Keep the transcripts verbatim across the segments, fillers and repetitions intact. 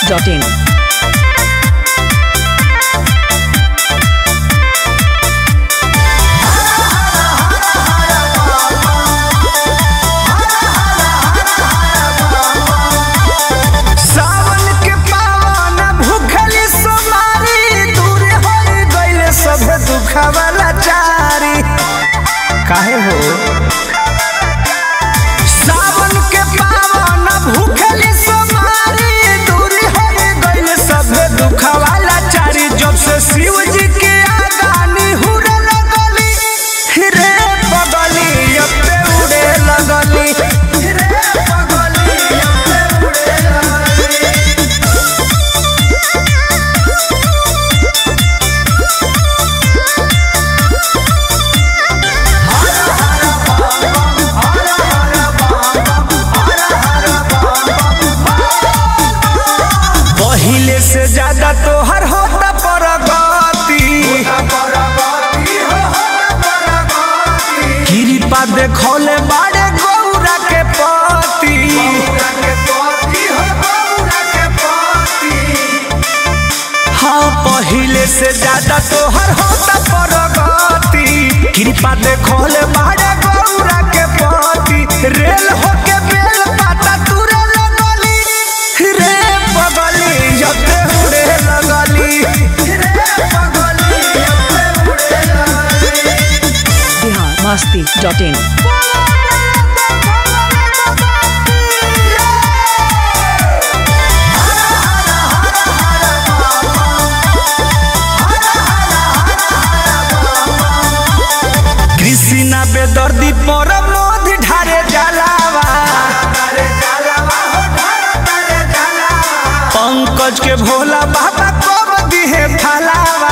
Dot in. दुखवाला चारी काहे हो सावन के पावन भूखली सोमारी दूरी हो गइल सब दुखवाला चारी। जब से शिव जी के आगानी हुरे लगली रे बगली अब पे उड़े लगली रे बगली अब पे उड़े लगली। पहिले से ज्यादा तोहर होता परगति कृपा देखौले बाड़े गौरा के पति। हाँ पहिले से ज्यादा तोहर होता परगति कृपा देखौले बाड़े गौरा के पति। रेल होके बेल पाता तुरे लगली रे बगली जते उड़े लगली रे बगली जते उड़े लगली। Bihar Masti dot in. कृष्णा बेदर्दी पर मोद ढारे जलावा पंकज के भोला बाबा कब दिहे फलावा।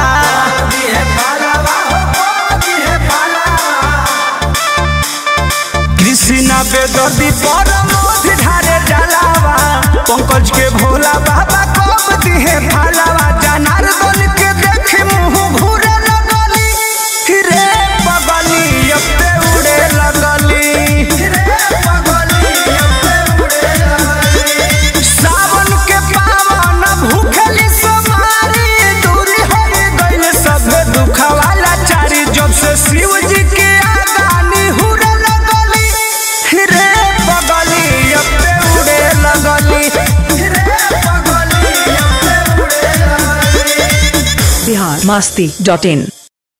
कृष्णा बेदर्दी पर मोद ढारे जलावा पंकज के भोला बाबा कब दिहे फलावा। जनार्दन के देख मुंह घूरे लगली रे बगली अब पे उड़े लगली रे बगली अब पे उड़े लगली। सावन के पावन भूखली सोमारी दूरी हो गइल सब दुखवाला चारी। जब से शिव जी के आगानी हुरे लगली रे बगली अब पे उड़े लगली रे बगली अब पे उड़े लगली। बिहार मस्ती डॉट इन।